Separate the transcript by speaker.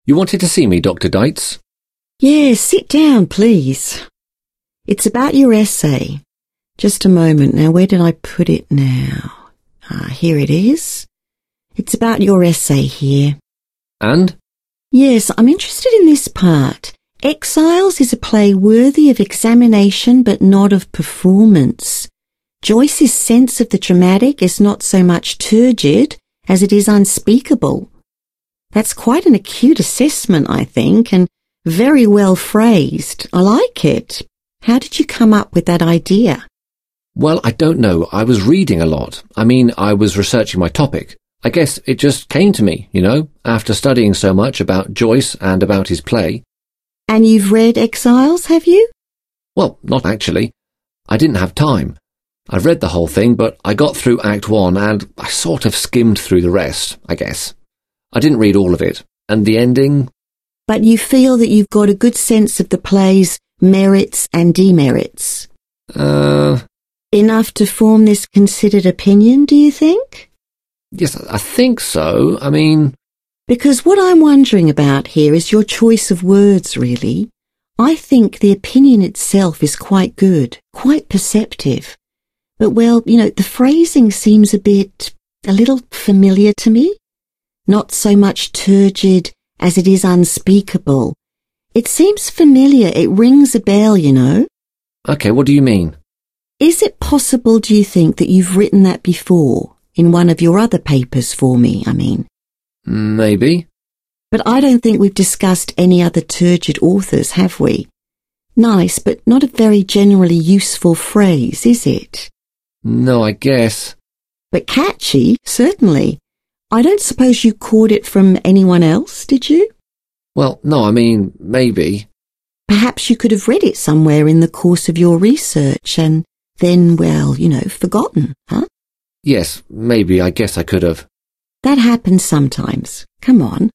Speaker 1: You wanted to see me, Dr. Dietz?
Speaker 2: Yes, sit down, please. It's about your essay. Just a moment now, where did I put it now? Here it is. It's about your essay here.
Speaker 1: And?
Speaker 2: Yes, I'm interested in this part. Exiles is a play worthy of examination but not of performance. Joyce's sense of the dramatic is not so much turgid as it is unspeakable. That's quite an acute assessment, I think, and very well phrased. I like it. How did you come up with that idea?
Speaker 1: Well, I don't know. I was reading a lot. I was researching my topic. I guess it just came to me, after studying so much about Joyce and about his play.
Speaker 2: And you've read Exiles, have you?
Speaker 1: Well, not actually. I didn't have time. I read the whole thing, but I got through Act 1 and I sort of skimmed through the rest, I guess. I didn't read all of it. And the ending?
Speaker 2: But you feel that you've got a good sense of the play's merits and demerits? Enough to form this considered opinion, do you think?
Speaker 1: Yes, I think so.
Speaker 2: Because what I'm wondering about here is your choice of words, really. I think the opinion itself is quite good, quite perceptive. But, the phrasing seems a little familiar to me. Not so much turgid as it is unspeakable. It seems familiar, it rings a bell,
Speaker 1: Okay, what do you mean?
Speaker 2: Is it possible, do you think, that you've written that before, in one of your other papers for me,
Speaker 1: Maybe.
Speaker 2: But I don't think we've discussed any other turgid authors, have we? Nice, but not a very generally useful phrase, is it?
Speaker 1: No, I guess.
Speaker 2: But catchy, certainly. I don't suppose you caught it from anyone else, did you?
Speaker 1: Well, no, maybe.
Speaker 2: Perhaps you could have read it somewhere in the course of your research and then, forgotten, huh?
Speaker 1: Yes, maybe, I guess I could have.
Speaker 2: That happens sometimes. Come on,